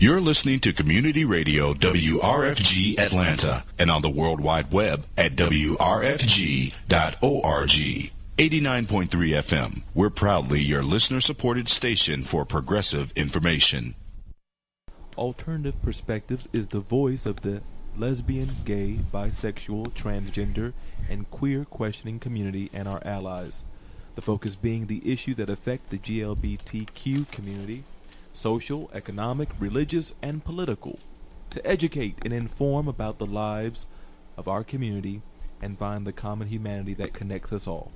You're listening to Community Radio WRFG Atlanta and on the World Wide Web at WRFG.org. 89.3 FM. We're proudly your listener-supported station for progressive information. Alternative Perspectives is the voice of the lesbian, gay, bisexual, transgender, and queer questioning community and our allies. The focus being the issues that affect the GLBTQ community, social, economic, religious, and political, to educate and inform about the lives of our community and find the common humanity that connects us all.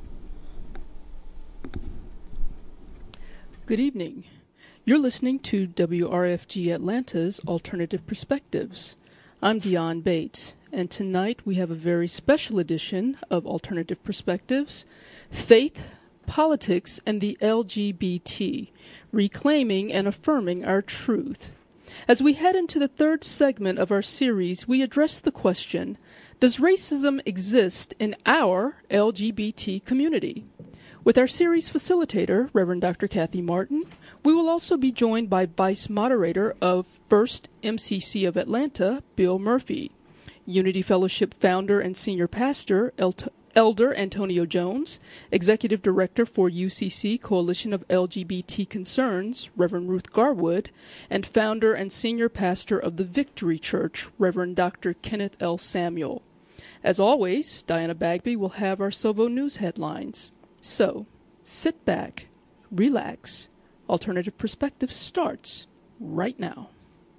Good evening. You're listening to WRFG Atlanta's Alternative Perspectives. I'm Dion Bates, and tonight we have a very special edition of Alternative Perspectives, Faith, Politics, and the LGBT, reclaiming and affirming our truth. As we head into the third segment of our series, we address the question, does racism exist in our LGBT community? With our series facilitator, Reverend Dr. Kathy Martin, we will also be joined by Vice Moderator of First MCC of Atlanta, Bill Murphy, Unity Fellowship founder and senior pastor, Elder Antonio Jones, Executive Director for UCC Coalition of LGBT Concerns, Reverend Ruth Garwood, and founder and senior pastor of the Victory Church, Reverend Dr. Kenneth L. Samuel. As always, Diana Bagby will have our Sovo News headlines. So, sit back, relax. Alternative Perspective starts right now.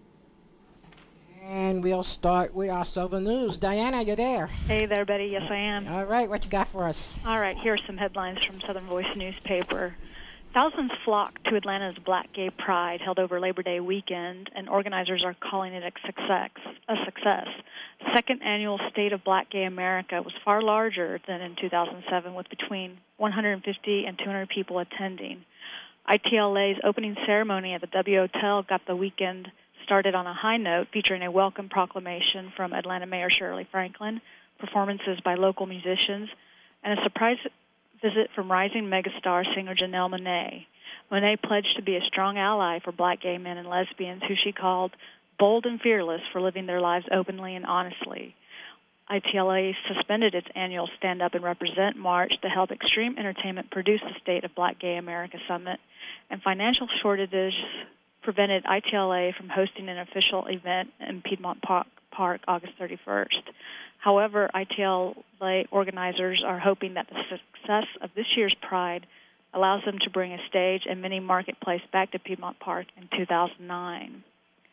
And we'll start with our Sovo News. Diana, you there? Hey there, Betty. Yes, I am. All right, what you got for us? All right, here are some headlines from Southern Voice newspaper. Thousands flocked to Atlanta's Black Gay Pride held over Labor Day weekend, and organizers are calling it a success. Second annual State of Black Gay America was far larger than in 2007, with between 150 and 200 people attending. ITLA's opening ceremony at the W Hotel got the weekend started on a high note, featuring a welcome proclamation from Atlanta Mayor Shirley Franklin, performances by local musicians, and a surprise visit from rising megastar singer Janelle Monáe. Monáe pledged to be a strong ally for Black gay men and lesbians, who she called bold and fearless for living their lives openly and honestly. ITLA suspended its annual Stand Up and Represent March to help Extreme Entertainment produce the State of Black Gay America Summit, and financial shortages prevented ITLA from hosting an official event in Piedmont Park August 31st. However, ITLA organizers are hoping that the success of this year's Pride allows them to bring a stage and mini marketplace back to Piedmont Park in 2009.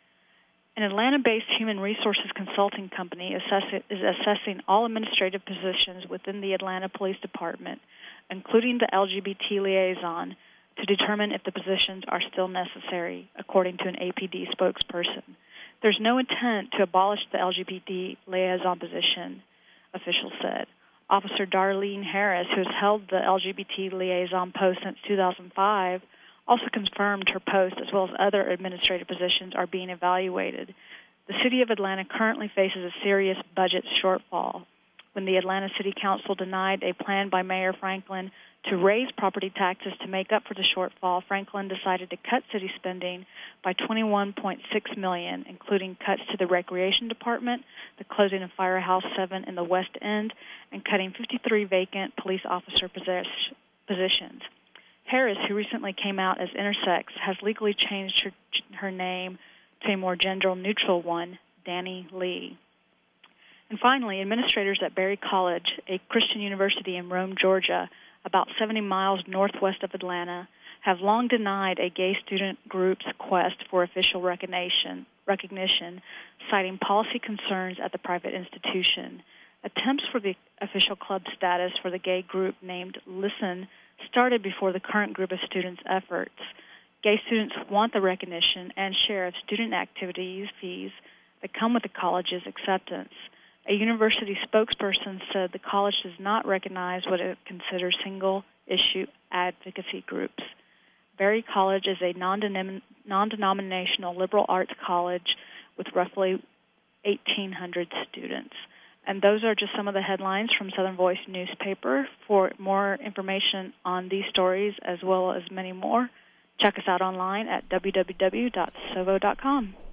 An Atlanta-based human resources consulting company is assessing all administrative positions within the Atlanta Police Department, including the LGBT liaison, to determine if the positions are still necessary, according to an APD spokesperson. There's no intent to abolish the LGBT liaison position, officials said. Officer Darlene Harris, who has held the LGBT liaison post since 2005, also confirmed her post, as well as other administrative positions, are being evaluated. The City of Atlanta currently faces a serious budget shortfall. When the Atlanta City Council denied a plan by Mayor Franklin to raise property taxes to make up for the shortfall, Franklin decided to cut city spending by $21.6 million, including cuts to the Recreation Department, the closing of Firehouse 7 in the West End, and cutting 53 vacant police officer positions. Harris, who recently came out as intersex, has legally changed her name to a more gender-neutral one, Danny Lee. And finally, administrators at Berry College, a Christian university in Rome, Georgia, about 70 miles northwest of Atlanta, have long denied a gay student group's quest for official recognition, citing policy concerns at the private institution. Attempts for the official club status for the gay group named Listen started before the current group of students' efforts. Gay students want the recognition and share of student activities fees that come with the college's acceptance. A university spokesperson said the college does not recognize what it considers single-issue advocacy groups. Berry College is a non-denominational liberal arts college with roughly 1,800 students. And those are just some of the headlines from Southern Voice newspaper. For more information on these stories, as well as many more, check us out online at www.sovo.com.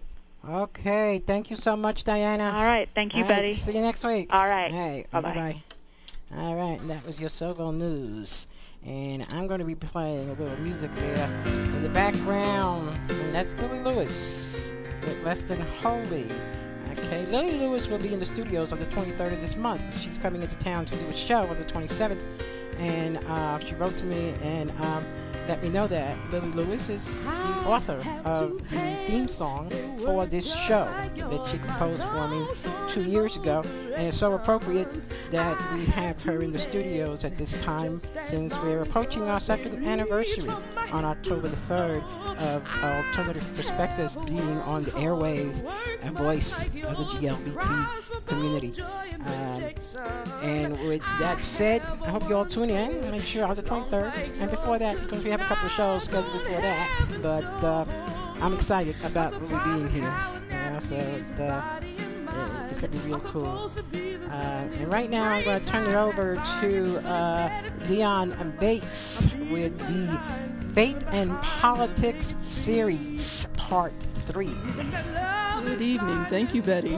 Okay, thank you so much, Diana. All right. Thank you, All right, Betty. see you next week. All right. Hey, Bye-bye. bye-bye. All right, and that was your Sogo News. And I'm going to be playing a little music there in the background. And that's Lily Lewis with Less Than Holy. Okay, Lily Lewis will be in the studios on the 23rd of this month. She's coming into town to do a show on the 27th. And she wrote to me and let me know that Lily Lewis is the author of the theme song for this show that she composed for me 2 years ago. And it's so appropriate that we have her in the studios at this time, since we're approaching our second anniversary on October the 3rd of Alternative Perspective being on the airwaves, a voice of the GLBT community. And with that said, I hope you all tune in. Make sure on the 23rd and before that, because we have a couple of shows scheduled before that. But I'm excited about Lily being here. So it's going to be real cool. And right now, I'm going to turn it over to Dion Bates with the Faith and Politics Series, Part 3. Good evening. Thank you, Betty.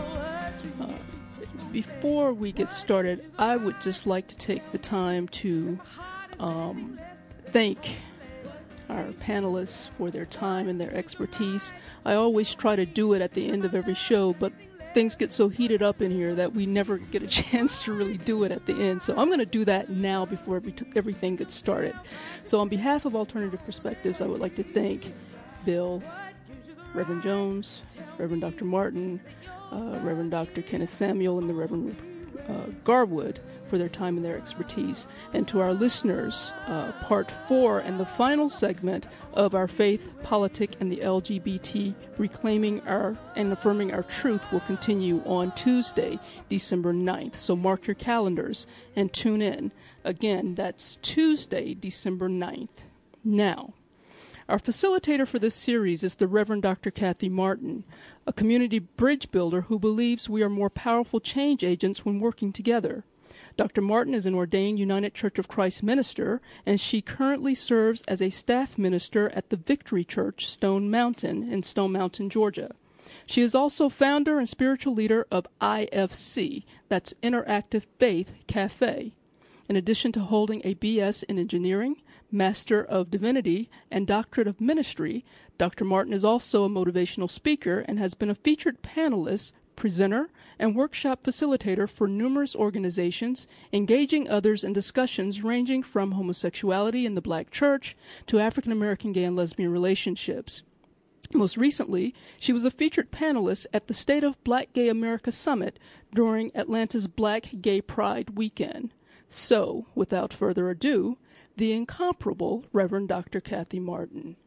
Before we get started, I would just like to take the time to thank our panelists for their time and their expertise. I always try to do it at the end of every show, but things get so heated up in here that we never get a chance to really do it at the end. So I'm going to do that now before everything gets started. So on behalf of Alternative Perspectives, I would like to thank Bill, Reverend Jones, Reverend Dr. Martin, Reverend Dr. Kenneth Samuel, and the Reverend Ruth Garwood for their time and their expertise. And to our listeners, Part 4 and the final segment of our Faith, Politic, and the LGBT Reclaiming Our and Affirming Our Truth will continue on Tuesday, December 9th. So mark your calendars and tune in. Again, that's Tuesday, December 9th. Now, our facilitator for this series is the Reverend Dr. Kathy Martin, a community bridge builder who believes we are more powerful change agents when working together. Dr. Martin is an ordained United Church of Christ minister, and she currently serves as a staff minister at the Victory Church, Stone Mountain, in Stone Mountain, Georgia. She is also founder and spiritual leader of IFC, that's Interactive Faith Cafe. In addition to holding a B.S. in engineering, Master of Divinity, and Doctorate of Ministry, Dr. Martin is also a motivational speaker and has been a featured panelist, presenter, and workshop facilitator for numerous organizations, engaging others in discussions ranging from homosexuality in the Black church to African American gay and lesbian relationships. Most recently, she was a featured panelist at the State of Black Gay America Summit during Atlanta's Black Gay Pride weekend. So, without further ado, the incomparable Reverend Dr. Kathy Martin.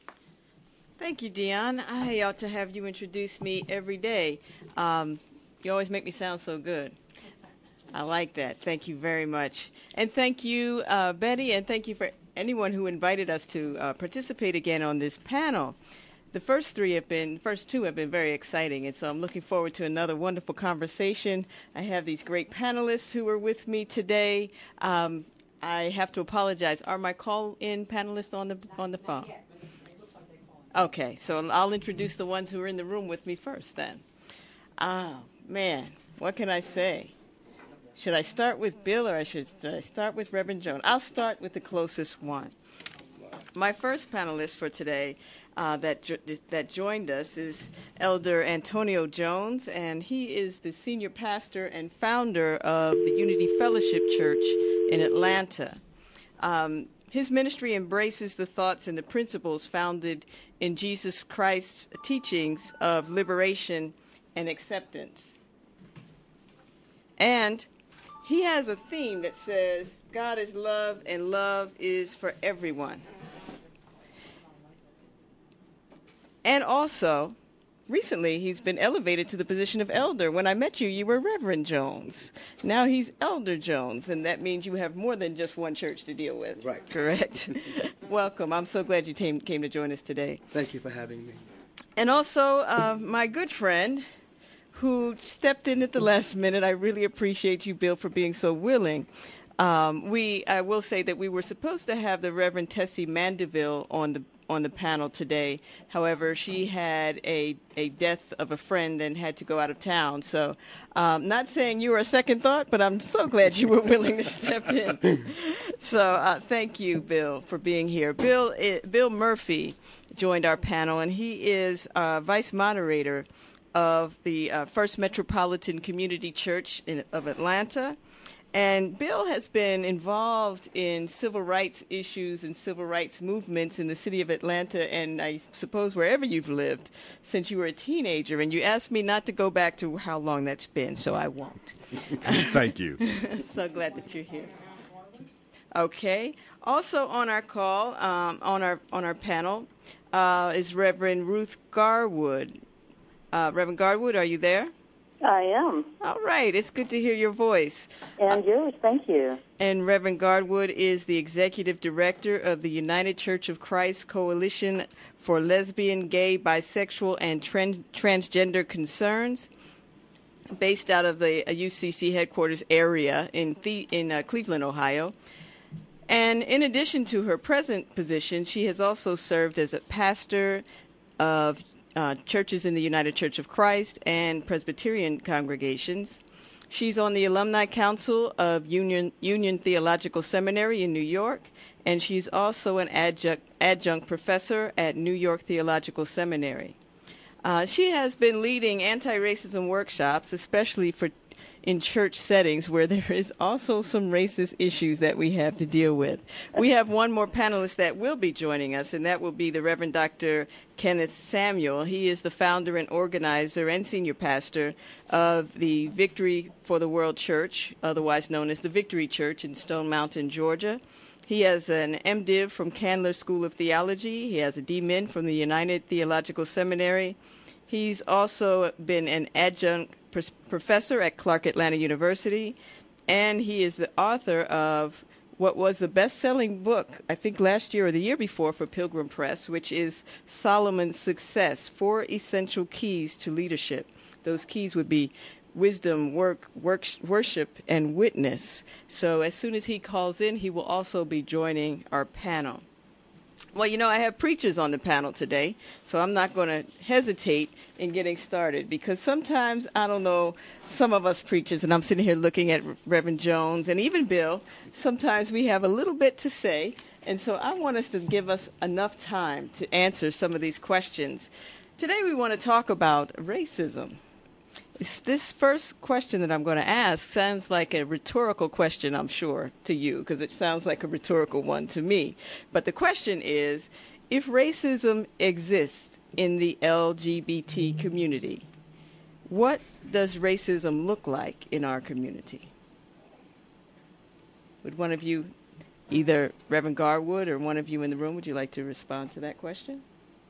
Thank you, Dion. I ought to have you introduce me every day. You always make me sound so good. I like that. Thank you very much. And thank you, Betty, and thank you for anyone who invited us to participate again on this panel. The first two have been very exciting, and so I'm looking forward to another wonderful conversation. I have these great panelists who are with me today. I have to apologize. Are my call-in panelists on the phone? Okay, so I'll introduce the ones who are in the room with me first then. Oh, man, what can I say? Should I start with Bill or should I start with Reverend Jones? I'll start with the closest one. My first panelist for today that joined us is Elder Antonio Jones, and he is the senior pastor and founder of the Unity Fellowship Church in Atlanta. His ministry embraces the thoughts and the principles founded in Jesus Christ's teachings of liberation and acceptance. And he has a theme that says, God is love and love is for everyone. And also, recently, he's been elevated to the position of elder. When I met you, you were Reverend Jones. Now he's Elder Jones, and that means you have more than just one church to deal with. Right. Correct? Welcome. I'm so glad you came to join us today. Thank you for having me. And also, my good friend who stepped in at the last minute. I really appreciate you, Bill, for being so willing. I will say that we were supposed to have the Reverend Tessie Mandeville on on the panel today. However, she had a death of a friend and had to go out of town. So not saying you were a second thought, but I'm so glad you were willing to step in. So thank you, Bill, for being here. Bill Murphy joined our panel, and he is vice moderator of the First Metropolitan Community Church of Atlanta. And Bill has been involved in civil rights issues and civil rights movements in the city of Atlanta, and I suppose wherever you've lived since you were a teenager. And you asked me not to go back to how long that's been, so I won't. Thank you. So glad that you're here. Okay. Also on our call, on our panel, is Reverend Ruth Garwood. Reverend Garwood, are you there? I am. All right. It's good to hear your voice. And yours, thank you. And Reverend Garwood is the executive director of the United Church of Christ Coalition for Lesbian, Gay, Bisexual, and Transgender Concerns, based out of the UCC headquarters area in Cleveland, Ohio. And in addition to her present position, she has also served as a pastor of churches in the United Church of Christ and Presbyterian congregations. She's on the Alumni Council of Union Theological Seminary in New York, and she's also an adjunct professor at New York Theological Seminary. She has been leading anti-racism workshops, especially in church settings where there is also some racist issues that we have to deal with. We have one more panelist that will be joining us, and that will be the Reverend Dr. Kenneth Samuel. He is the founder and organizer and senior pastor of the Victory for the World Church, otherwise known as the Victory Church in Stone Mountain, Georgia. He has an MDiv from Candler School of Theology. He has a DMin from the United Theological Seminary. He's also been an adjunct professor at Clark Atlanta University, and he is the author of what was the best-selling book, I think last year or the year before, for Pilgrim Press, which is Solomon's Success, 4 Essential Keys to Leadership. Those keys would be wisdom, worship, and witness. So as soon as he calls in, he will also be joining our panel. Well, you know, I have preachers on the panel today, so I'm not going to hesitate in getting started, because sometimes, I don't know, some of us preachers, and I'm sitting here looking at Reverend Jones and even Bill, sometimes we have a little bit to say, and so I want us to give us enough time to answer some of these questions. Today we want to talk about racism. This first question that I'm going to ask sounds like a rhetorical question, I'm sure, to you, because it sounds like a rhetorical one to me. But the question is, if racism exists in the LGBT community, what does racism look like in our community? Would one of you, either Reverend Garwood or one of you in the room, would you like to respond to that question?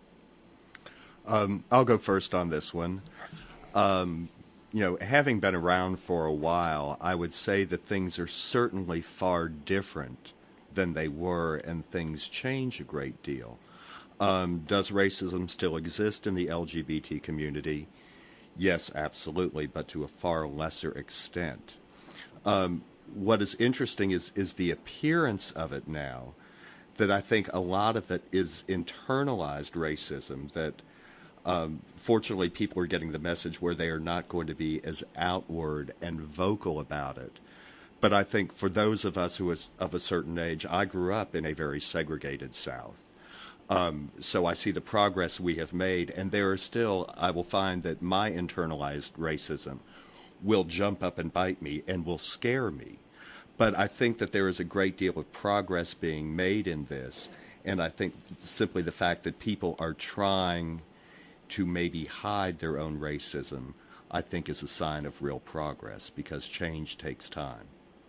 I'll go first on this one. You know, having been around for a while, I would say that things are certainly far different than they were, and things change a great deal. Does racism still exist in the LGBT community? Yes, absolutely, but to a far lesser extent. What is interesting is the appearance of it now, that I think a lot of it is internalized racism, that fortunately, people are getting the message where they are not going to be as outward and vocal about it. But I think for those of us who is of a certain age, I grew up in a very segregated South. So I see the progress we have made, and there are still, I will find that my internalized racism will jump up and bite me and will scare me. But I think that there is a great deal of progress being made in this, and I think simply the fact that people are trying to maybe hide their own racism, I think is a sign of real progress, because change takes time.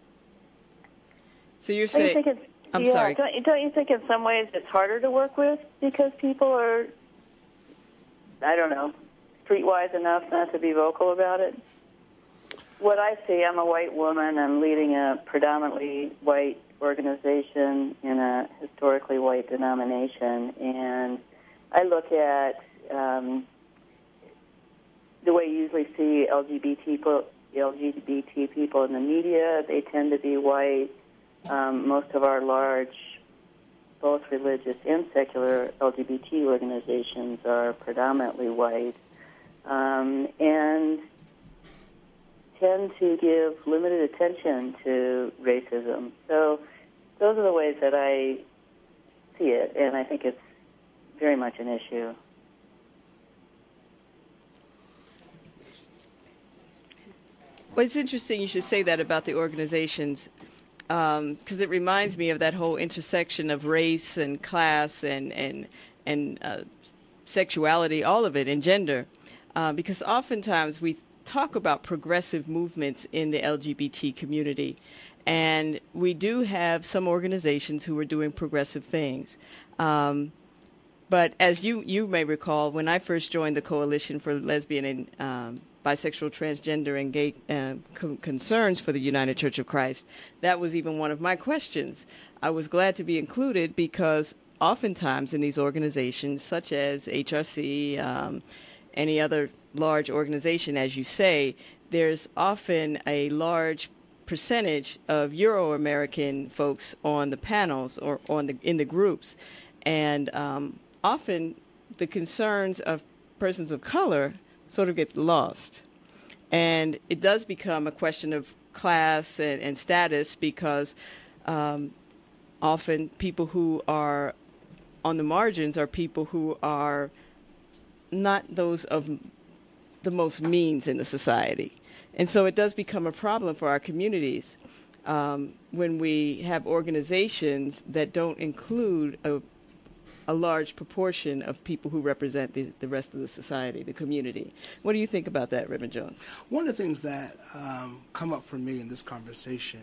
So you're saying, I'm sorry. Don't you think in some ways it's harder to work with because people are, I don't know, streetwise enough not to be vocal about it? What I see, I'm a white woman. I'm leading a predominantly white organization in a historically white denomination, and I look at the way you usually see LGBT people in the media. They tend to be white. Most of our large both religious and secular LGBT organizations are predominantly white, and tend to give limited attention to racism. So those are the ways that I see it, and I think it's very much an issue. Well, it's interesting you should say that about the organizations, because it reminds me of that whole intersection of race and class and sexuality, all of it, and gender. Because oftentimes we talk about progressive movements in the LGBT community, and we do have some organizations who are doing progressive things. But as you may recall, when I first joined the Coalition for Lesbian and Bisexual, Transgender, and Gay Concerns for the United Church of Christ, that was even one of my questions. I was glad to be included because oftentimes in these organizations, such as HRC, any other large organization, as you say, there's often a large percentage of Euro-American folks on the panels or in the groups. And often the concerns of persons of color sort of gets lost. And it does become a question of class and status because often people who are on the margins are people who are not those of the most means in the society. And so it does become a problem for our communities when we have organizations that don't include a large proportion of people who represent the rest of the society, the community. What do you think about that, Reverend Jones? One of the things that come up for me in this conversation,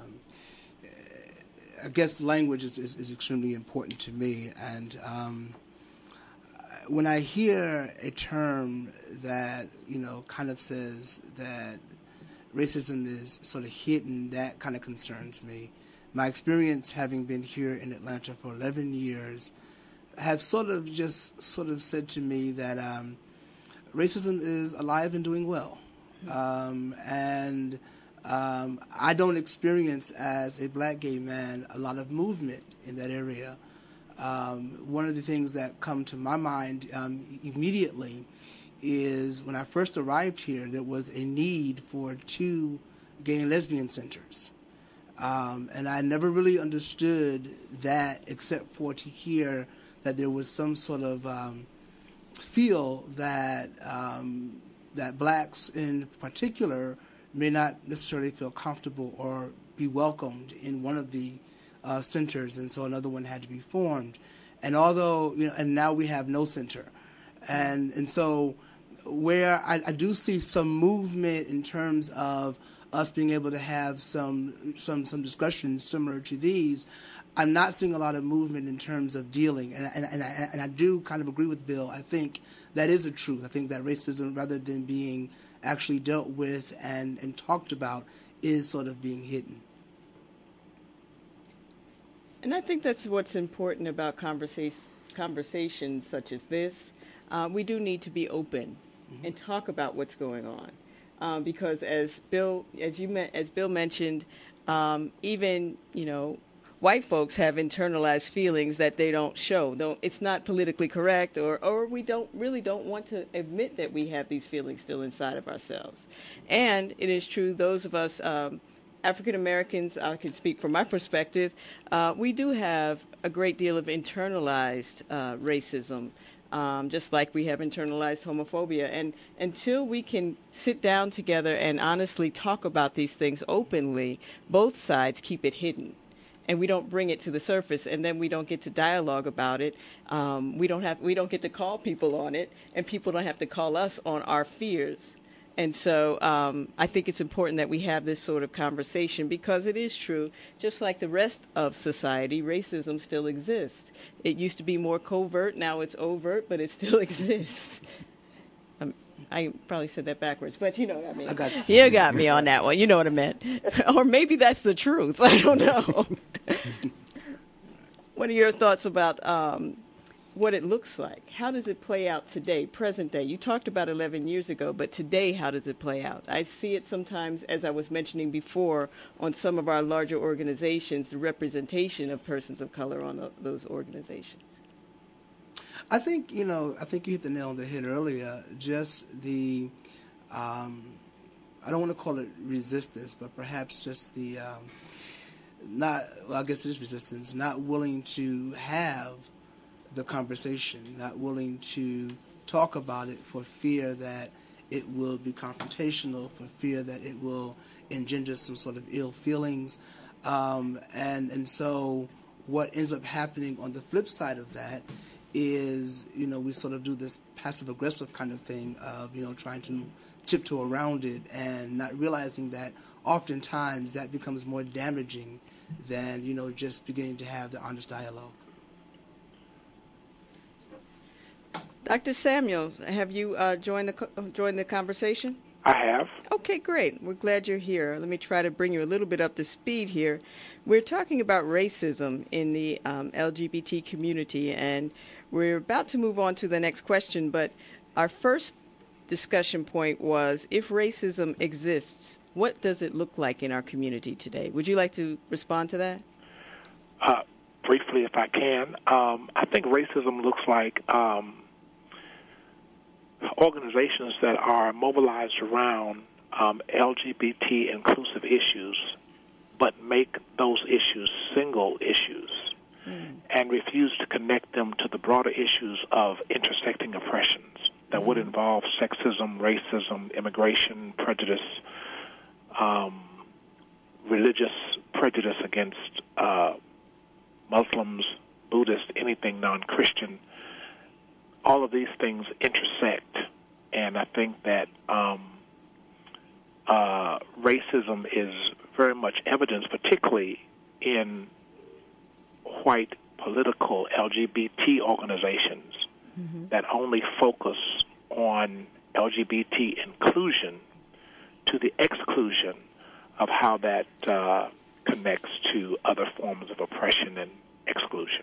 I guess language is extremely important to me. And when I hear a term that, kind of says that racism is sort of hidden, that kind of concerns me. My experience having been here in Atlanta for 11 years have sort of said to me that racism is alive and doing well. And I don't experience, as a black gay man, a lot of movement in that area. One of the things that come to my mind immediately is when I first arrived here, there was a need for 2 gay and lesbian centers. And I never really understood that except for to hear that there was some sort of feel that that blacks in particular may not necessarily feel comfortable or be welcomed in one of the centers, and so another one had to be formed. And although, and now we have no center. And so where I do see some movement in terms of us being able to have some discussions similar to these, I'm not seeing a lot of movement in terms of dealing. And I do kind of agree with Bill. I think that is a truth. I think that racism, rather than being actually dealt with and talked about, is sort of being hidden. And I think that's what's important about conversations such as this. We do need to be open and talk about what's going on, because as Bill mentioned, even white folks have internalized feelings that they don't show. It's not politically correct, or we don't want to admit that we have these feelings still inside of ourselves. And it is true, those of us African Americans, I can speak from my perspective, we do have a great deal of internalized racism, just like we have internalized homophobia. And until we can sit down together and honestly talk about these things openly, both sides keep it hidden. And we don't bring it to the surface, and then we don't get to dialogue about it. We don't get to call people on it, and people don't have to call us on our fears. And so I think it's important that we have this sort of conversation, because it is true, just like the rest of society, racism still exists. It used to be more covert, now it's overt, but it still exists. I probably said that backwards, but you know what I mean. You got me on that one. You know what I meant. Or maybe that's the truth. I don't know. What are your thoughts about what it looks like. How does it play out today, present day? You talked about 11 years ago, but today, how does it play out? I see it sometimes, as I was mentioning before, on some of our larger organizations, the representation of persons of color on those organizations. I think you hit the nail on the head earlier. Just the, I don't want to call it resistance, but perhaps just the, I guess it is resistance, not willing to have the conversation, not willing to talk about it for fear that it will be confrontational, for fear that it will engender some sort of ill feelings. And so what ends up happening on the flip side of that is, we sort of do this passive-aggressive kind of thing of, trying to tiptoe around it and not realizing that oftentimes that becomes more damaging than, just beginning to have the honest dialogue. Dr. Samuels, have you joined the conversation? I have. Okay, great. We're glad you're here. Let me try to bring you a little bit up to speed here. We're talking about racism in the LGBT community, and we're about to move on to the next question, but our first discussion point was, if racism exists, what does it look like in our community today? Would you like to respond to that? Briefly, if I can. I think racism looks like organizations that are mobilized around LGBT inclusive issues, but make those issues single issues and refuse to connect them to the broader issues of intersecting oppressions that would involve sexism, racism, immigration, prejudice, religious prejudice against Muslims, Buddhists, anything non-Christian. All of these things intersect, and I think that racism is very much evidenced, particularly in white political LGBT organizations that only focus on LGBT inclusion to the exclusion of how that connects to other forms of oppression and exclusion.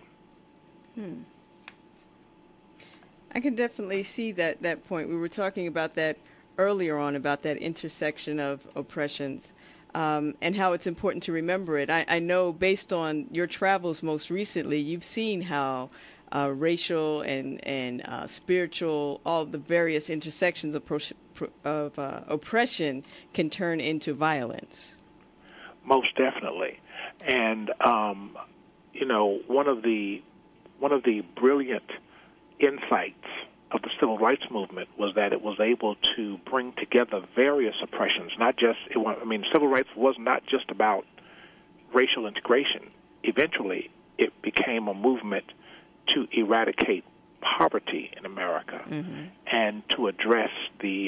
I can definitely see that point. We were talking about that earlier on, about that intersection of oppressions, and how it's important to remember it. I know, based on your travels most recently, you've seen how racial and spiritual, all the various intersections of oppression can turn into violence. Most definitely. And, one of the brilliant insights of the civil rights movement was that it was able to bring together various oppressions, civil rights was not just about racial integration. Eventually, it became a movement to eradicate poverty in America and to address the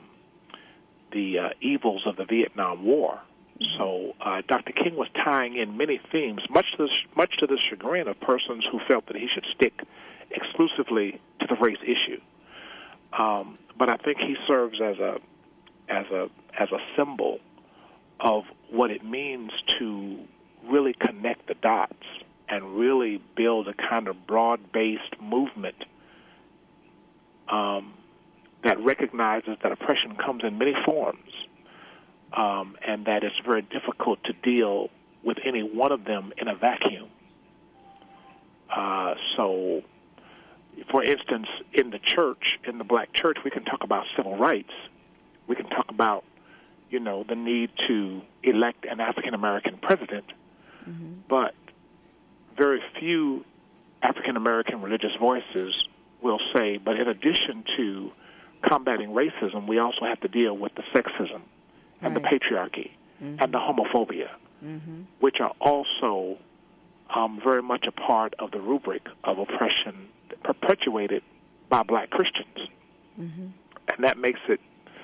evils of the Vietnam War. So Dr. King was tying in many themes, much to the chagrin of persons who felt that he should stick exclusively to the race issue. But I think he serves as a symbol of what it means to really connect the dots and really build a kind of broad-based movement that recognizes that oppression comes in many forms, and that it's very difficult to deal with any one of them in a vacuum. So, for instance, in the church, in the black church, we can talk about civil rights. We can talk about, the need to elect an African-American president, but very few African-American religious voices will say, but in addition to combating racism, we also have to deal with the sexism and the patriarchy and the homophobia, which are also very much a part of the rubric of oppression perpetuated by black Christians. And that makes it,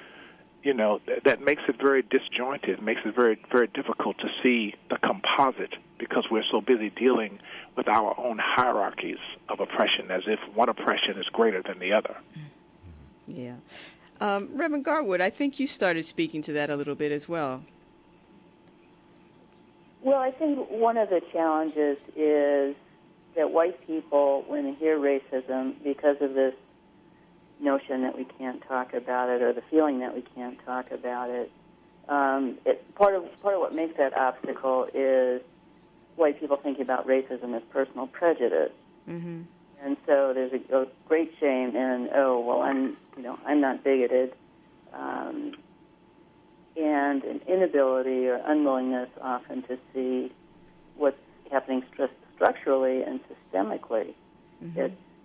very disjointed. It makes it very, very difficult to see the composite because we're so busy dealing with our own hierarchies of oppression as if one oppression is greater than the other. Yeah. Reverend Garwood, I think you started speaking to that a little bit as well. Well, I think one of the challenges is that white people, when they hear racism, because of this notion that we can't talk about it or the feeling that we can't talk about it, part of what makes that obstacle is white people thinking about racism as personal prejudice. Mm-hmm. And so there's a great shame in, oh, well, I'm not bigoted, and an inability or unwillingness often to see what's happening structurally and systemically. Mm-hmm.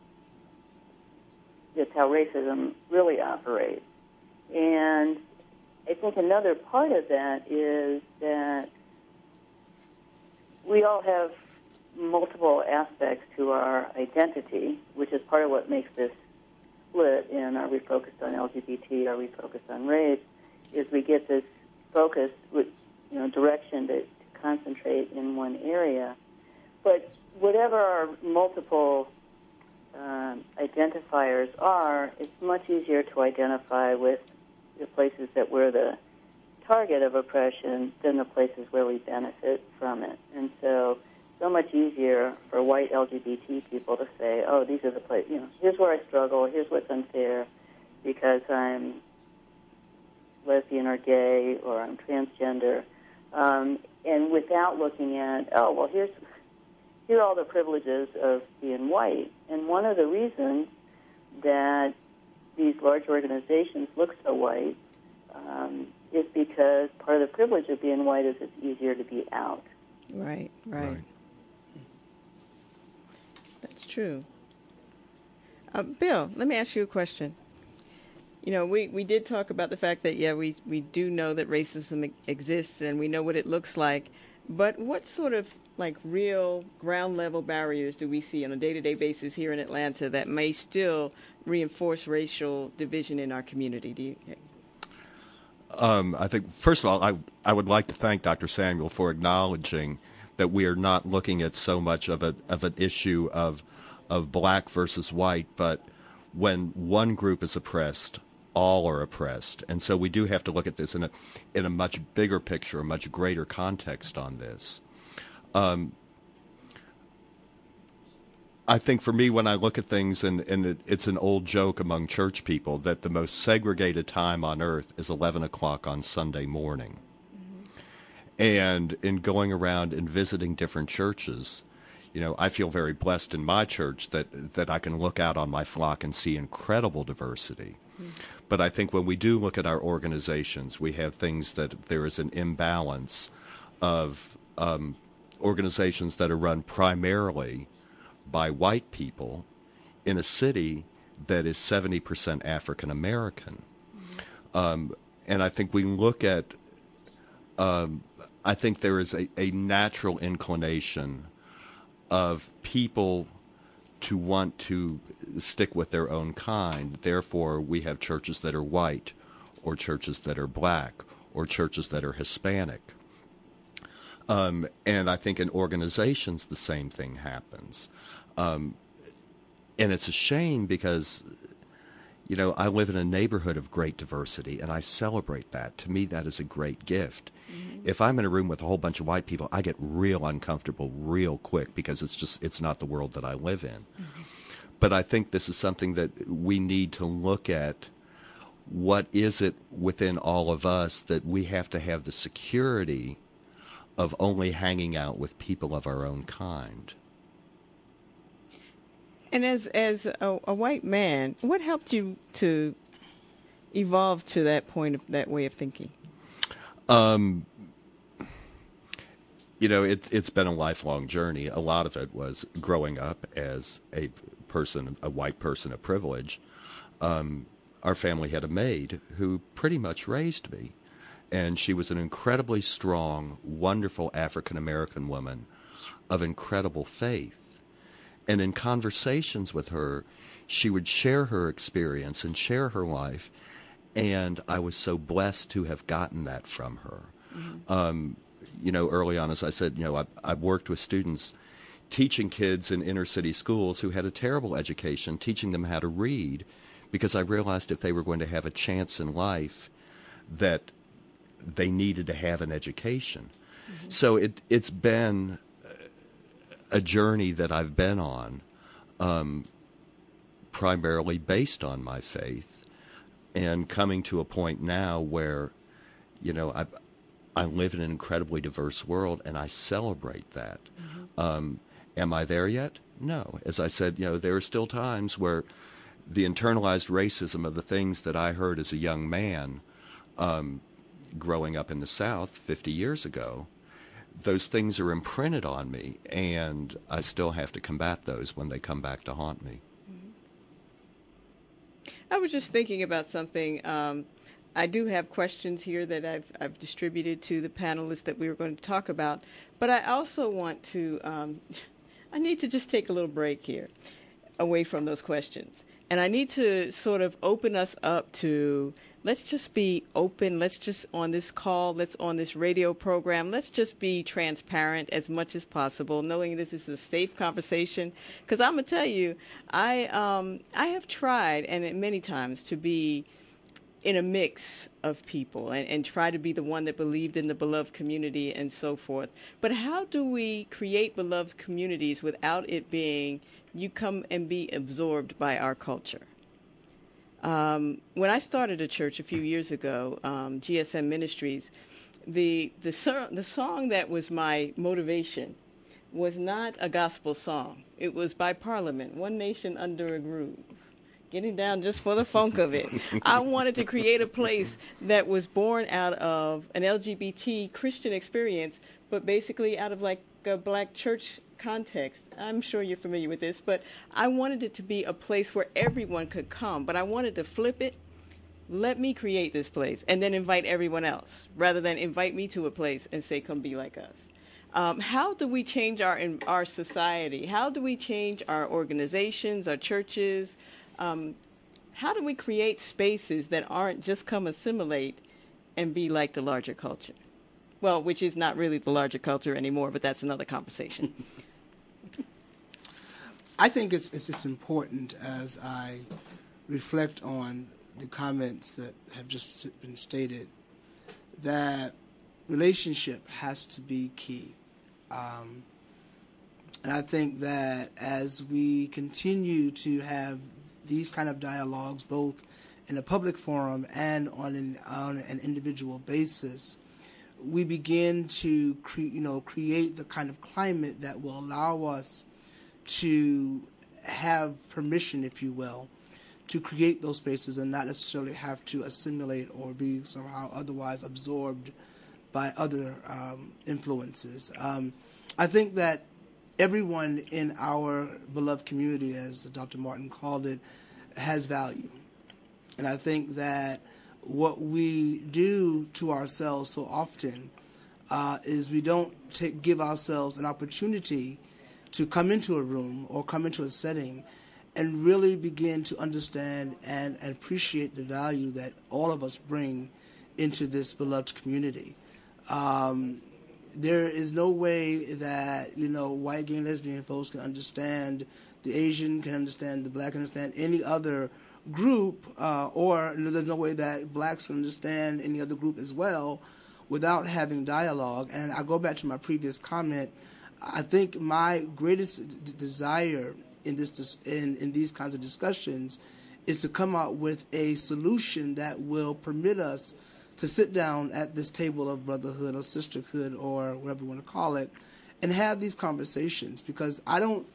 It's how racism really operates. And I think another part of that is that we all have multiple aspects to our identity, which is part of what makes this split in are we focused on LGBT, are we focused on race, is we get this focus with direction to concentrate in one area. But whatever our multiple identifiers are, it's much easier to identify with the places that we're the target of oppression than the places where we benefit from it. And so much easier for white LGBT people to say, oh, these are the places, here's where I struggle, here's what's unfair, because I'm lesbian or gay or I'm transgender, and without looking at, oh, well, here are all the privileges of being white. And one of the reasons that these large organizations look so white is because part of the privilege of being white is it's easier to be out. Right. That's true. Bill, let me ask you a question. We did talk about the fact that, we do know that racism exists and we know what it looks like, but what sort of, real ground-level barriers do we see on a day-to-day basis here in Atlanta that may still reinforce racial division in our community? I think, first of all, I would like to thank Dr. Samuel for acknowledging that we are not looking at so much of an issue of black versus white, but when one group is oppressed, all are oppressed. And so we do have to look at this in a much bigger picture, a much greater context on this. I think for me, when I look at things, and it's an old joke among church people, that the most segregated time on earth is 11 o'clock on Sunday morning. And in going around and visiting different churches, I feel very blessed in my church that I can look out on my flock and see incredible diversity. Mm-hmm. But I think when we do look at our organizations, we have things that there is an imbalance of organizations that are run primarily by white people in a city that is 70% African American. Mm-hmm. And I think we look at I think there is a natural inclination of people to want to stick with their own kind. Therefore, we have churches that are white, or churches that are black, or churches that are Hispanic. And I think in organizations the same thing happens. And it's a shame because, I live in a neighborhood of great diversity, and I celebrate that. To me, that is a great gift. Mm-hmm. If I'm in a room with a whole bunch of white people, I get real uncomfortable real quick because it's not the world that I live in. Mm-hmm. But I think this is something that we need to look at. What is it within all of us that we have to have the security of only hanging out with people of our own kind? And as a white man, what helped you to evolve to that point, of that way of thinking? It's been a lifelong journey. A lot of it was growing up as a white person of privilege. Our family had a maid who pretty much raised me, and she was an incredibly strong, wonderful African-American woman of incredible faith. And in conversations with her, she would share her experience and share her life, and I was so blessed to have gotten that from her. Mm-hmm. Early on, as I said, I've worked with students teaching kids in inner city schools who had a terrible education, teaching them how to read, because I realized if they were going to have a chance in life that they needed to have an education. Mm-hmm. So it's been a journey that I've been on, primarily based on my faith, and coming to a point now where, I live in an incredibly diverse world, and I celebrate that. Mm-hmm. Am I there yet? No. As I said, there are still times where the internalized racism of the things that I heard as a young man growing up in the South 50 years ago, those things are imprinted on me, and I still have to combat those when they come back to haunt me. I was just thinking about something. I do have questions here that I've distributed to the panelists that we were going to talk about, but I also want to, I need to just take a little break here away from those questions. And I need to sort of open us up to, let's just be open. Let's just, on this call, on this radio program, let's just be transparent as much as possible, knowing this is a safe conversation. Because I'm going to tell you, I have tried, and many times, to be in a mix of people and try to be the one that believed in the beloved community and so forth. But how do we create beloved communities without it being, you come and be absorbed by our culture? When I started a church a few years ago, GSM Ministries, the song that was my motivation was not a gospel song. It was by Parliament, One Nation Under a Groove. Getting down just for the funk of it. I wanted to create a place that was born out of an LGBT Christian experience, but basically out of like a black church context. I'm sure you're familiar with this, but I wanted it to be a place where everyone could come, but I wanted to flip it. Let me create this place and then invite everyone else, rather than invite me to a place and say, come be like us. How do we change our society? How do we change our organizations, our churches? How do we create spaces that aren't just come assimilate and be like the larger culture? Well, which is not really the larger culture anymore, but that's another conversation. I think it's important, as I reflect on the comments that have just been stated, that relationship has to be key. And I think that as we continue to have these kind of dialogues, both in a public forum and on an individual basis, we begin to create the kind of climate that will allow us to have permission, if you will, to create those spaces and not necessarily have to assimilate or be somehow otherwise absorbed by other influences. I think that everyone in our beloved community, as Dr. Martin called it, has value. And I think that what we do to ourselves so often is we don't give ourselves an opportunity to come into a room or come into a setting and really begin to understand and appreciate the value that all of us bring into this beloved community. There is no way that, white, gay, and lesbian folks can understand, the Asian can understand, the black can understand any other group, or there's no way that blacks can understand any other group as well without having dialogue. And I go back to my previous comment. I think my greatest desire in these kinds of discussions is to come out with a solution that will permit us to sit down at this table of brotherhood or sisterhood or whatever you want to call it, and have these conversations. Because I don't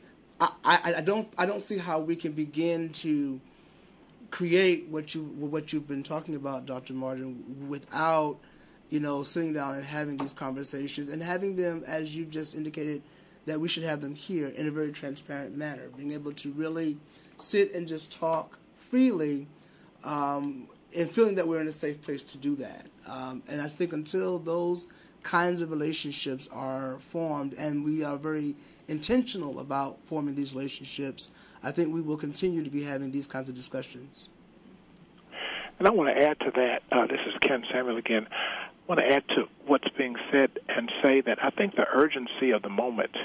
see how we can begin to create what you've been talking about, Dr. Martin, without sitting down and having these conversations and having them, as you've just indicated, that we should have them here in a very transparent manner, being able to really sit and just talk freely. And feeling that we're in a safe place to do that. And I think until those kinds of relationships are formed, and we are very intentional about forming these relationships, I think we will continue to be having these kinds of discussions. And I want to add to that, this is Ken Samuel again, I want to add to what's being said and say that I think the urgency of the moment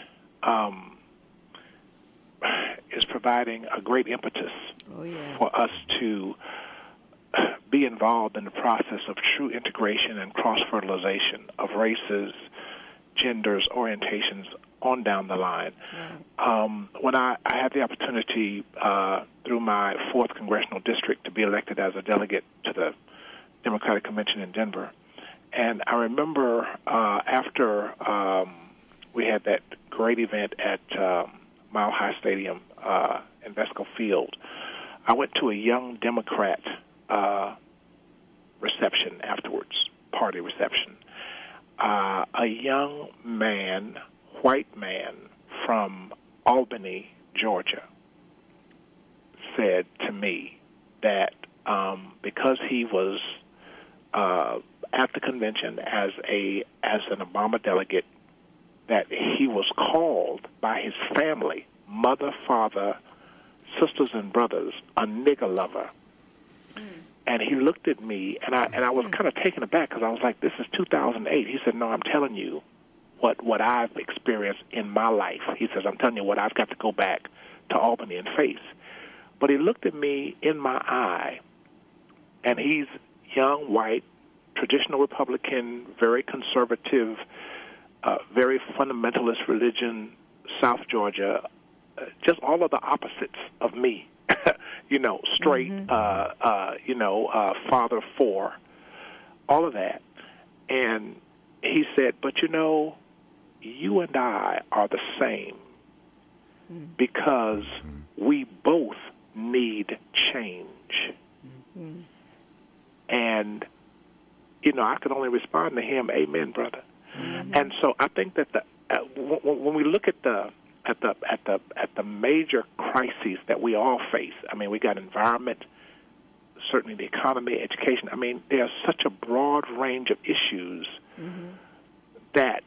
is providing a great impetus for us to be involved in the process of true integration and cross-fertilization of races, genders, orientations on down the line. When I had the opportunity through my 4th congressional district to be elected as a delegate to the Democratic Convention in Denver, and I remember after we had that great event at Mile High Stadium in Vesco Field, I went to a Young Democrat reception afterwards, party reception. A young man, white man from Albany, Georgia, said to me that because he was at the convention as an Obama delegate, that he was called by his family, mother, father, sisters, and brothers, a nigger lover. And he looked at me, and I was kind of taken aback because I was like, this is 2008. He said, no, I'm telling you what I've experienced in my life. He says, I'm telling you what I've got to go back to Albany and face. But he looked at me in my eye, and he's young, white, traditional Republican, very conservative, very fundamentalist religion, South Georgia, just all of the opposites of me. Straight, father four, all of that. And he said, but you and I are the same because we both need change. And, I could only respond to him, amen, brother. And so I think that when we look at the major crises that we all face, I mean, we got environment, certainly the economy, education. I mean, there's such a broad range of issues that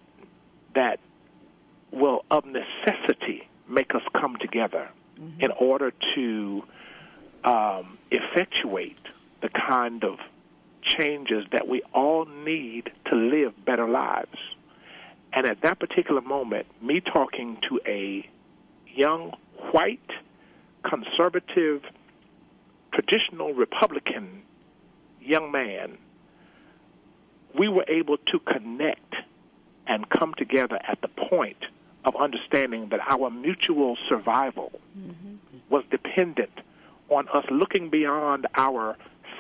will, of necessity, make us come together in order to effectuate the kind of changes that we all need to live better lives. And at that particular moment, me talking to a young, white, conservative, traditional Republican young man, we were able to connect and come together at the point of understanding that our mutual survival was dependent on us looking beyond our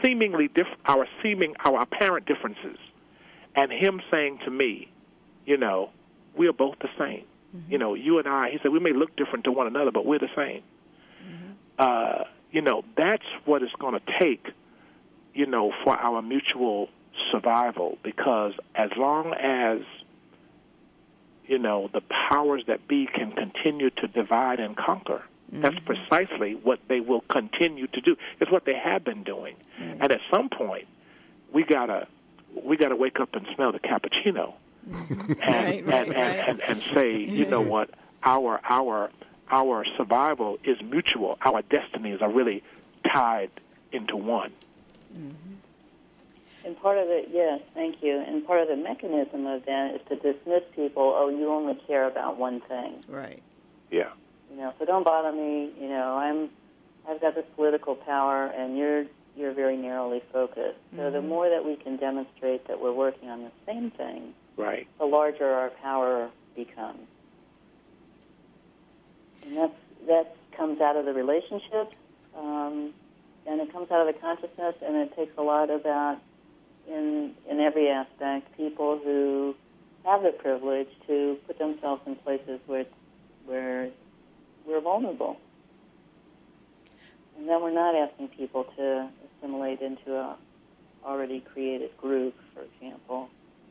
our apparent differences, and him saying to me, we are both the same. You and I, he said, we may look different to one another, but we're the same. That's what it's going to take, for our mutual survival, because as long as, the powers that be can continue to divide and conquer, that's precisely what they will continue to do. It's what they have been doing. And at some point, we gotta wake up and smell the cappuccino. And say, you know what, our survival is mutual. Our destinies are really tied into one. And part of it, yes, thank you. And part of the mechanism of that is to dismiss people. Oh, you only care about one thing. Right. Yeah. So don't bother me. I've got this political power, and you're very narrowly focused. So the more that we can demonstrate that we're working on the same thing, right, the larger our power becomes. And that comes out of the relationships, and it comes out of the consciousness, and it takes a lot about, in every aspect, people who have the privilege to put themselves in places where we're vulnerable. And then we're not asking people to assimilate into a already created group, for example.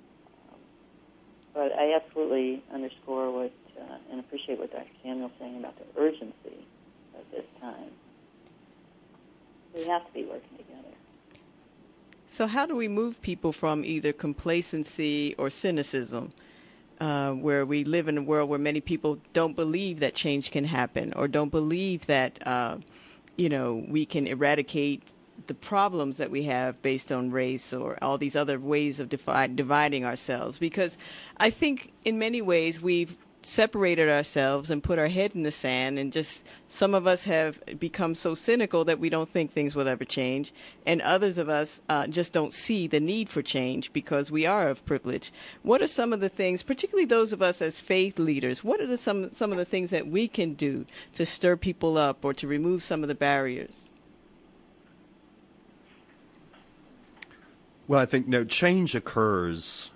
But I absolutely underscore what and appreciate what Dr. Samuel's saying about the urgency of this time. We have to be working together. So how do we move people from either complacency or cynicism, where we live in a world where many people don't believe that change can happen, or don't believe that, we can eradicate the problems that we have based on race or all these other ways of dividing ourselves? Because I think in many ways we've separated ourselves and put our head in the sand, and just some of us have become so cynical that we don't think things will ever change, and others of us just don't see the need for change because we are of privilege. What are some of the things, particularly those of us as faith leaders, what are some of the things that we can do to stir people up or to remove some of the barriers? Well, I think change occurs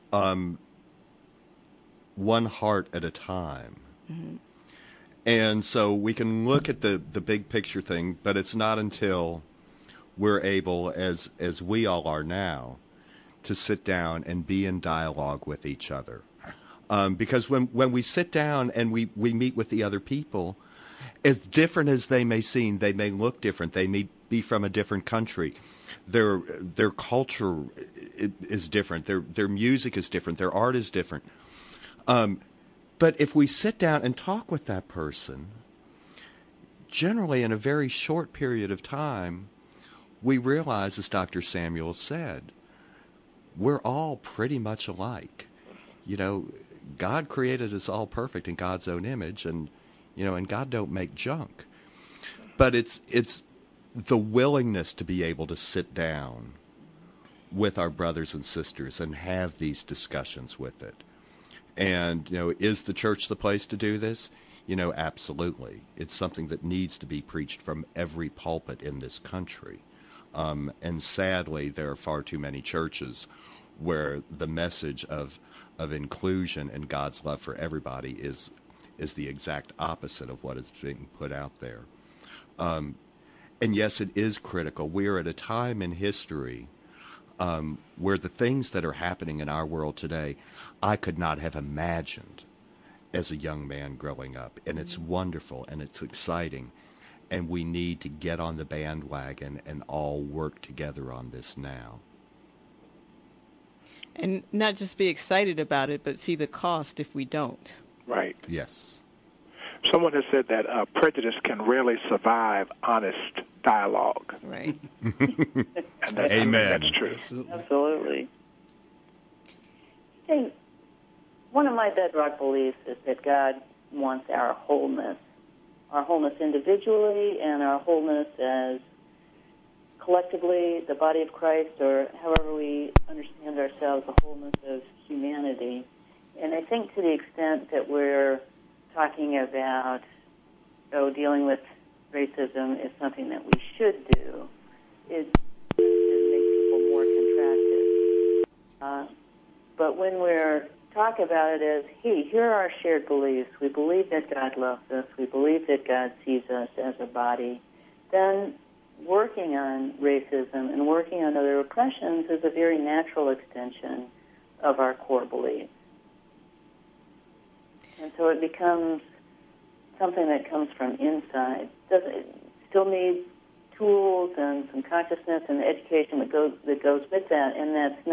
one heart at a time. Mm-hmm. And so we can look at the big picture thing, but it's not until we're able, as we all are now, to sit down and be in dialogue with each other. Because when we sit down and we meet with the other people, as different as they may seem, they may look different, they may be from a different country, their culture is different, their music is different, their art is different. But if we sit down and talk with that person, generally in a very short period of time, we realize, as Dr. Samuel said, we're all pretty much alike. God created us all perfect in God's own image, and God don't make junk. But it's the willingness to be able to sit down with our brothers and sisters and have these discussions with it. And, is the church the place to do this? Absolutely. It's something that needs to be preached from every pulpit in this country. And sadly, there are far too many churches where the message of inclusion and God's love for everybody is the exact opposite of what is being put out there. And yes, it is critical. We are at a time in history where the things that are happening in our world today, I could not have imagined as a young man growing up. And it's wonderful and it's exciting. And we need to get on the bandwagon and all work together on this now. And not just be excited about it, but see the cost if we don't. Right. Yes. Someone has said that prejudice can rarely survive honest dialogue. Right. And Amen. That's true. Absolutely. I think one of my bedrock beliefs is that God wants our wholeness individually and our wholeness as collectively the body of Christ, or however we understand ourselves, the wholeness of humanity. And I think to the extent that we're talking about dealing with racism is something that we should do, is to make people more contrasted. But when we're talking about it as, hey, here are our shared beliefs, we believe that God loves us, we believe that God sees us as a body, then working on racism and working on other oppressions is a very natural extension of our core beliefs. And so it becomes something that comes from inside. It still needs tools and some consciousness and education that goes with that, and that's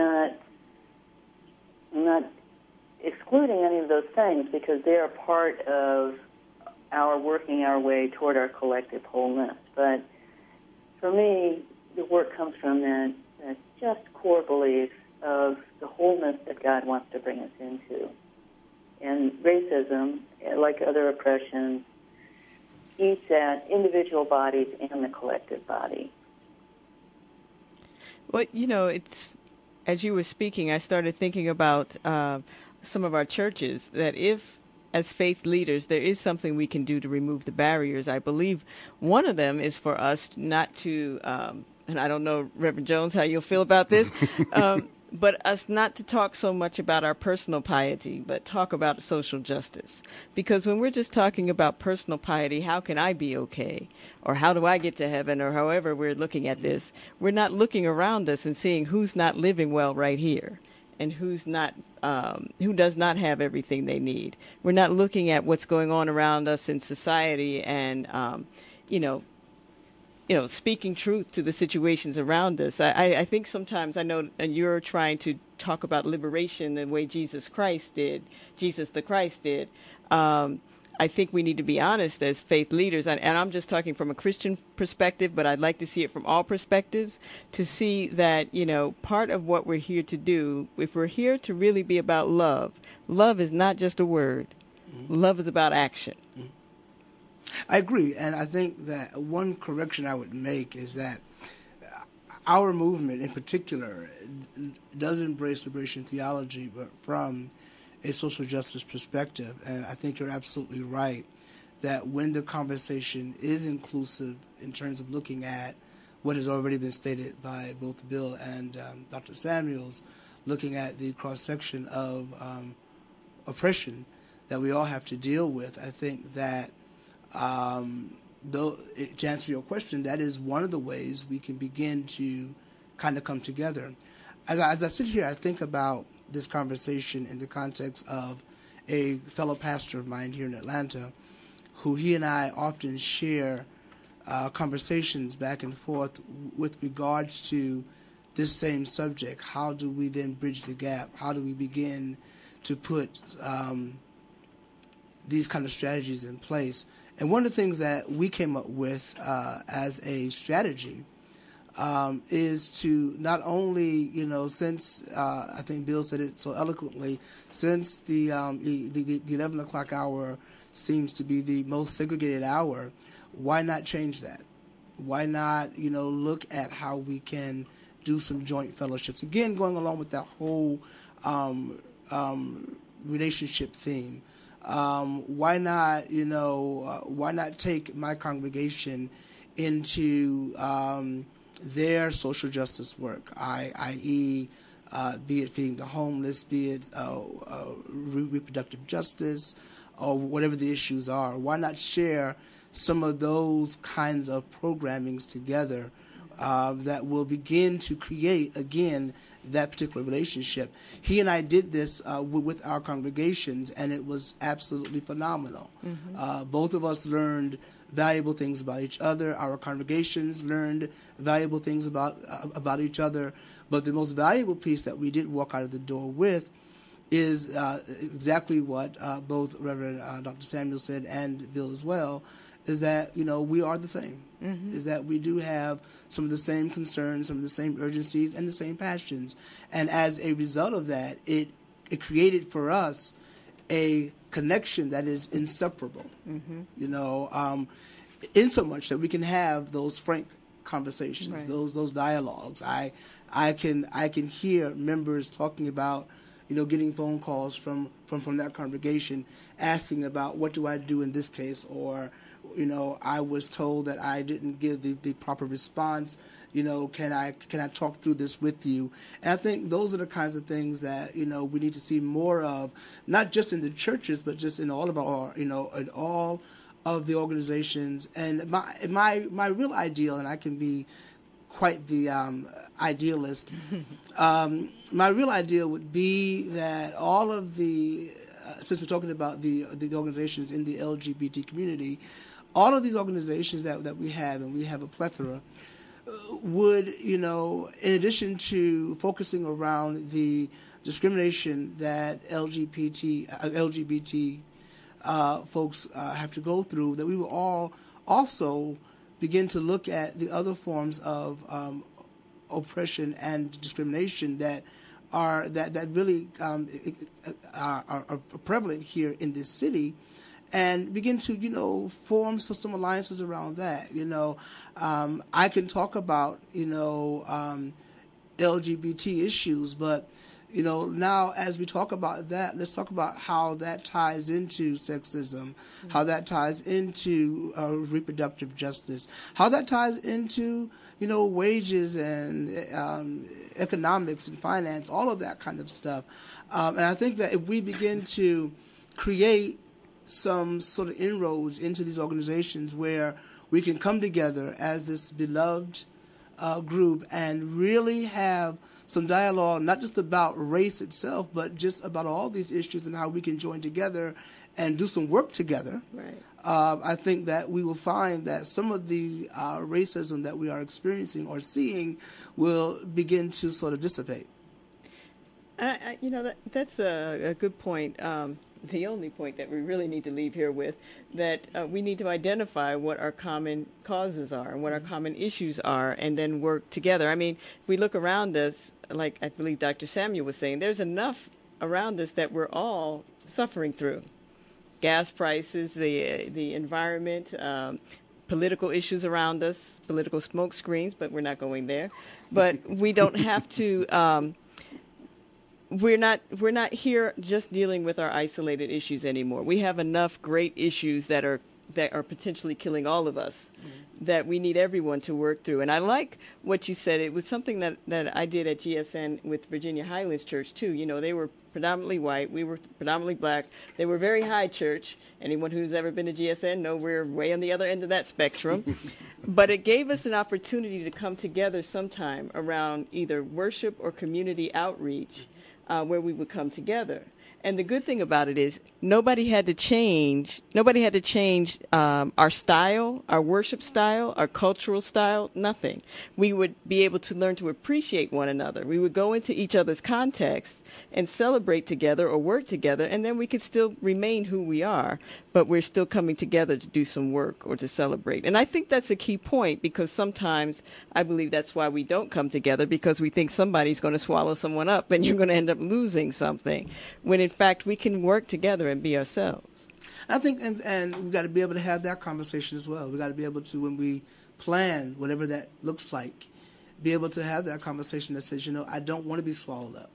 not excluding any of those things, because they are part of our working our way toward our collective wholeness. But for me, the work comes from that just core belief of the wholeness that God wants to bring us into. And racism, like other oppressions, eats at individual bodies and the collective body. Well, it's, as you were speaking, I started thinking about some of our churches, that if, as faith leaders, there is something we can do to remove the barriers, I believe one of them is for us not to, and I don't know, Reverend Jones, how you'll feel about this, but us not to talk so much about our personal piety, but talk about social justice. Because when we're just talking about personal piety, how can I be okay? Or how do I get to heaven? Or however we're looking at this, we're not looking around us and seeing who's not living well right here and who's not, who does not have everything they need. We're not looking at what's going on around us in society and, speaking truth to the situations around us. I think sometimes, I know, and you're trying to talk about liberation the way Jesus the Christ did. I think we need to be honest as faith leaders, and I'm just talking from a Christian perspective, but I'd like to see it from all perspectives, to see that, part of what we're here to do, if we're here to really be about love, love is not just a word. Love is about action. I agree, and I think that one correction I would make is that our movement in particular does embrace liberation theology, but from a social justice perspective. And I think you're absolutely right that when the conversation is inclusive in terms of looking at what has already been stated by both Bill and Dr. Samuels, looking at the cross-section of oppression that we all have to deal with, I think that to answer your question, that is one of the ways we can begin to kind of come together. As I sit here, I think about this conversation in the context of a fellow pastor of mine here in Atlanta, who he and I often share conversations back and forth with regards to this same subject. How do we then bridge the gap? How do we begin to put these kind of strategies in place? And one of the things that we came up with as a strategy is to not only, since I think Bill said it so eloquently, since the 11 o'clock hour seems to be the most segregated hour, why not change that? Why not, look at how we can do some joint fellowships? Again, going along with that whole relationship theme. Why not, why not take my congregation into their social justice work, i.e., be it feeding the homeless, be it reproductive justice, or whatever the issues are. Why not share some of those kinds of programmings together that will begin to create, again, that particular relationship? He and I did this with our congregations, and it was absolutely phenomenal. Both of us learned valuable things about each other. Our congregations learned valuable things about each other. But the most valuable piece that we did walk out of the door with is exactly what both Reverend Dr. Samuel said and Bill as well, is that, we are the same. Is that we do have some of the same concerns, some of the same urgencies, and the same passions. And as a result of that, it created for us a connection that is inseparable, in so much that we can have those frank conversations, right. those dialogues. I can hear members talking about, getting phone calls from that congregation asking about what do I do in this case, or I was told that I didn't give the proper response. Can I talk through this with you? And I think those are the kinds of things that we need to see more of, not just in the churches, but just in all of our in all of the organizations. And my real ideal, and I can be quite the idealist. My real ideal would be that all of the since we're talking about the organizations in the LGBT community, all of these organizations that we have, and we have a plethora, would, in addition to focusing around the discrimination that LGBT folks have to go through, that we will all also begin to look at the other forms of oppression and discrimination that really are prevalent here in this city, and begin to, form some alliances around that. I can talk about, LGBT issues, but, now as we talk about that, let's talk about how that ties into sexism, how that ties into reproductive justice, how that ties into, wages and economics and finance, all of that kind of stuff. And I think that if we begin to create some sort of inroads into these organizations where we can come together as this beloved group and really have some dialogue, not just about race itself, but just about all these issues and how we can join together and do some work together. Right. I think that we will find that some of the racism that we are experiencing or seeing will begin to sort of dissipate. That's a good point. The only point that we really need to leave here with, that we need to identify what our common causes are and what our common issues are, and then work together. I mean, if we look around us, like I believe Dr. Samuel was saying, there's enough around us that we're all suffering through. gas prices, the environment, political issues around us, political smoke screens, but we're not going there. But we don't have to. We're not here just dealing with our isolated issues anymore. We have enough great issues that are potentially killing all of us, that we need everyone to work through. And I like what you said. It was something that I did at GSN with Virginia Highlands Church too. You know, they were predominantly white, we were predominantly black. They were very high church. Anyone who's ever been to GSN know we're way on the other end of that spectrum. But it gave us an opportunity to come together sometime around either worship or community outreach, where we would come together. And the good thing about it is nobody had to change our style, our worship style, our cultural style, nothing. We would be able to learn to appreciate one another. We would go into each other's context and celebrate together or work together, and then we could still remain who we are, but we're still coming together to do some work or to celebrate. And I think that's a key point, because sometimes I believe that's why we don't come together, because we think somebody's going to swallow someone up and you're going to end up losing something, when in fact we can work together and be ourselves. I think, and we've got to be able to have that conversation as well. We've got to be able to, when we plan, whatever that looks like, be able to have that conversation that says, I don't want to be swallowed up.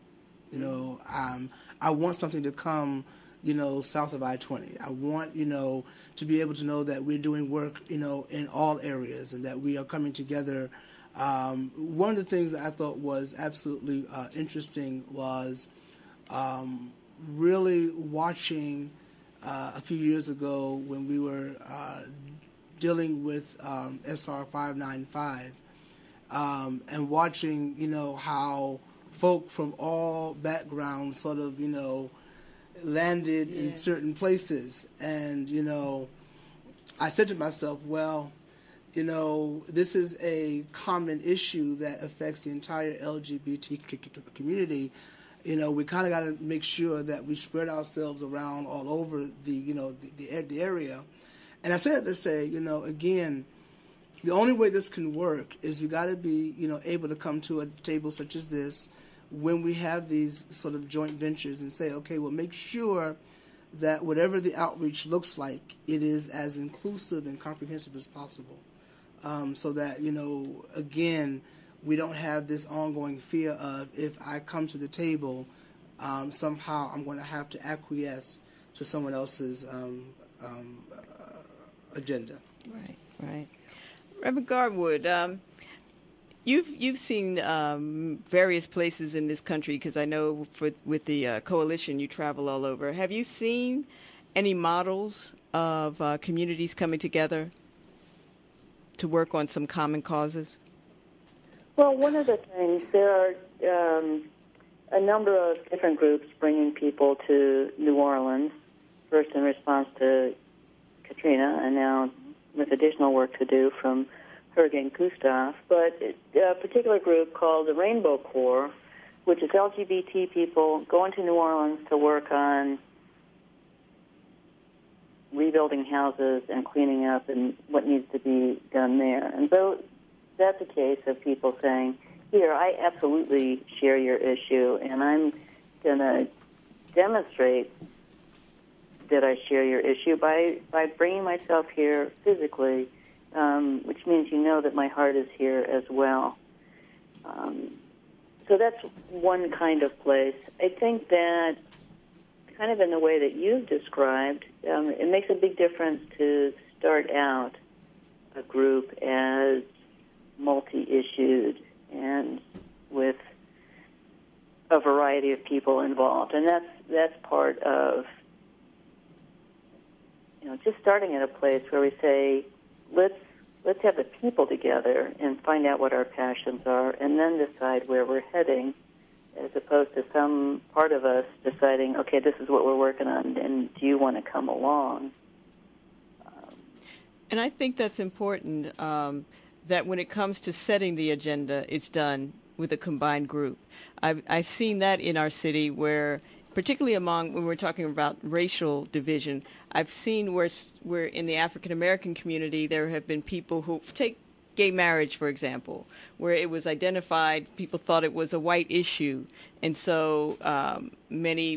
I want something to come, south of I-20. I want, to be able to know that we're doing work, in all areas, and that we are coming together. One of the things that I thought was absolutely interesting was really watching a few years ago when we were dealing with SR 595 and watching, how folk from all backgrounds sort of, landed in certain places. And, I said to myself, well, this is a common issue that affects the entire LGBT community. We kind of got to make sure that we spread ourselves around all over the area. And I said to say, again, the only way this can work is we got to be, able to come to a table such as this when we have these sort of joint ventures and say, okay, well, make sure that whatever the outreach looks like, it is as inclusive and comprehensive as possible, so that, again, we don't have this ongoing fear of, if I come to the table, somehow I'm going to have to acquiesce to someone else's agenda. Right. Reverend Garwood, you've seen various places in this country, because I know with the coalition you travel all over. Have you seen any models of communities coming together to work on some common causes? Well, one of the things, there are a number of different groups bringing people to New Orleans, first in response to Katrina, and now with additional work to do from Hurricane Gustav. But a particular group called the Rainbow Corps, which is LGBT people going to New Orleans to work on rebuilding houses and cleaning up and what needs to be done there. And so that's a case of people saying, here, I absolutely share your issue, and I'm going to demonstrate that I share your issue by bringing myself here physically, which means you know that my heart is here as well. So that's one kind of place. I think that kind of in the way that you've described, it makes a big difference to start out a group as multi-issued and with a variety of people involved. And that's part of, just starting at a place where we say, let's have the people together and find out what our passions are, and then decide where we're heading, as opposed to some part of us deciding, okay, this is what we're working on, and do you want to come along? And I think that's important, that when it comes to setting the agenda, it's done with a combined group. I've seen that in our city where, particularly when we're talking about racial division, I've seen where in the African American community there have been people who take gay marriage, for example, where it was identified, people thought it was a white issue, and so many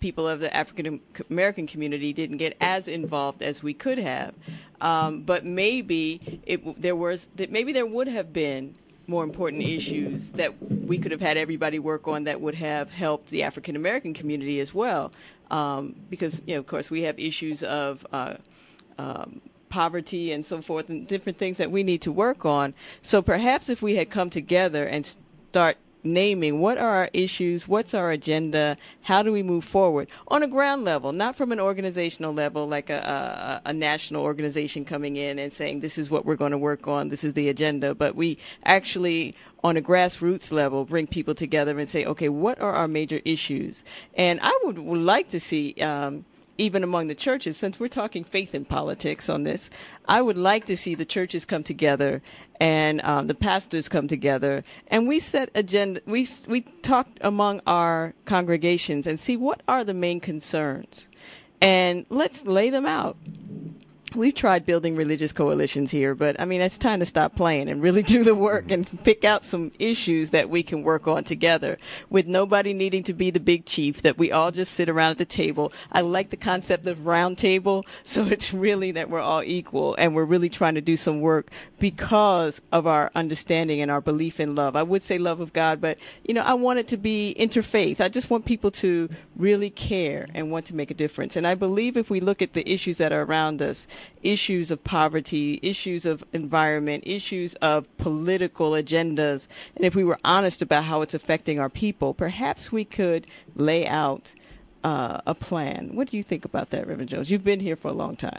people of the African American community didn't get as involved as we could have. But maybe there would have been more important issues that we could have had everybody work on that would have helped the African American community as well. Because, of course, we have issues of poverty and so forth and different things that we need to work on. So perhaps if we had come together and start naming what are our issues, what's our agenda, how do we move forward on a ground level, not from an organizational level like a national organization coming in and saying this is what we're going to work on, this is the agenda, but we actually on a grassroots level bring people together and say, okay, what are our major issues? And I would like to see even among the churches, since we're talking faith and politics on this, I would like to see the churches come together and the pastors come together, and we set agenda. We talk among our congregations and see what are the main concerns, and let's lay them out. We've tried building religious coalitions here, but I mean, it's time to stop playing and really do the work and pick out some issues that we can work on together with nobody needing to be the big chief, that we all just sit around at the table. I like the concept of round table, so it's really that we're all equal and we're really trying to do some work because of our understanding and our belief in love. I would say love of God, but, I want it to be interfaith. I just want people to really care and want to make a difference. And I believe if we look at the issues that are around us, issues of poverty, issues of environment, issues of political agendas, and if we were honest about how it's affecting our people, perhaps we could lay out a plan. What do you think about that, Reverend Jones? You've been here for a long time.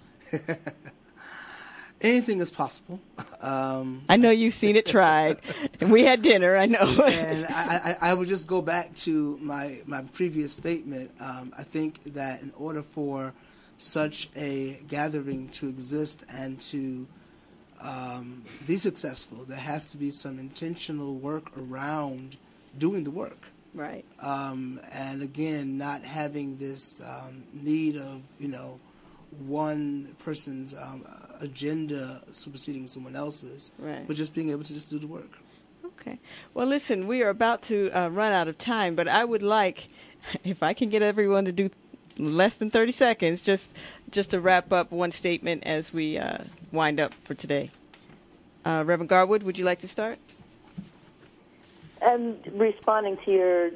Anything is possible. I know you've seen it tried, and we had dinner, I know. And I would just go back to my previous statement. I think that in order for such a gathering to exist and to be successful, there has to be some intentional work around doing the work. Right. And again, not having this need of, one person's agenda superseding someone else's, right, but just being able to just do the work. Okay. Well, listen, we are about to run out of time, but I would like, if I can get everyone to do less than 30 seconds, just to wrap up one statement as we wind up for today. Reverend Garwood, would you like to start? Responding to your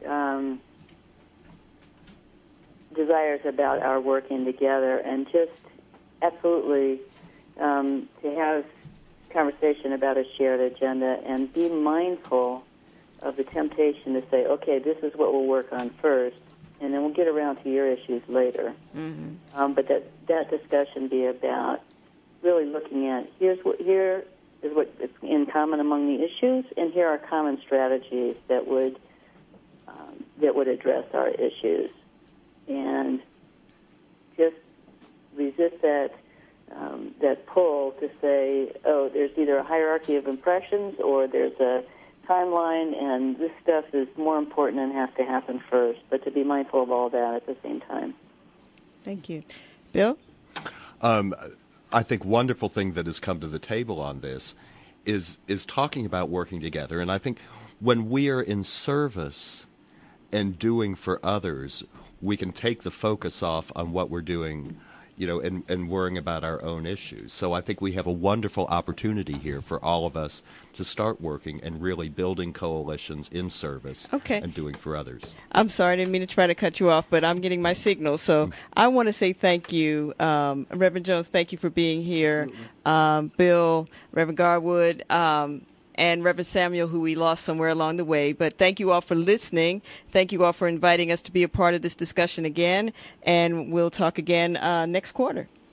desires about our working together, and just absolutely to have conversation about a shared agenda and be mindful of the temptation to say, okay, this is what we'll work on first, and then we'll get around to your issues later. Mm-hmm. But that discussion be about really looking at here is what is in common among the issues, and here are common strategies that would address our issues, and just resist that pull to say, oh, there's either a hierarchy of impressions or there's a timeline, and this stuff is more important and has to happen first, but to be mindful of all that at the same time. Thank you. Bill? I think wonderful thing that has come to the table on this is talking about working together. And I think when we are in service and doing for others, we can take the focus off on what we're doing, and worrying about our own issues. So I think we have a wonderful opportunity here for all of us to start working and really building coalitions in service and doing for others. I'm sorry, I didn't mean to try to cut you off, but I'm getting my signal. So I want to say thank you. Reverend Jones, thank you for being here. Bill, Reverend Garwood, and Reverend Samuel, who we lost somewhere along the way. But thank you all for listening. Thank you all for inviting us to be a part of this discussion again. And we'll talk again next quarter.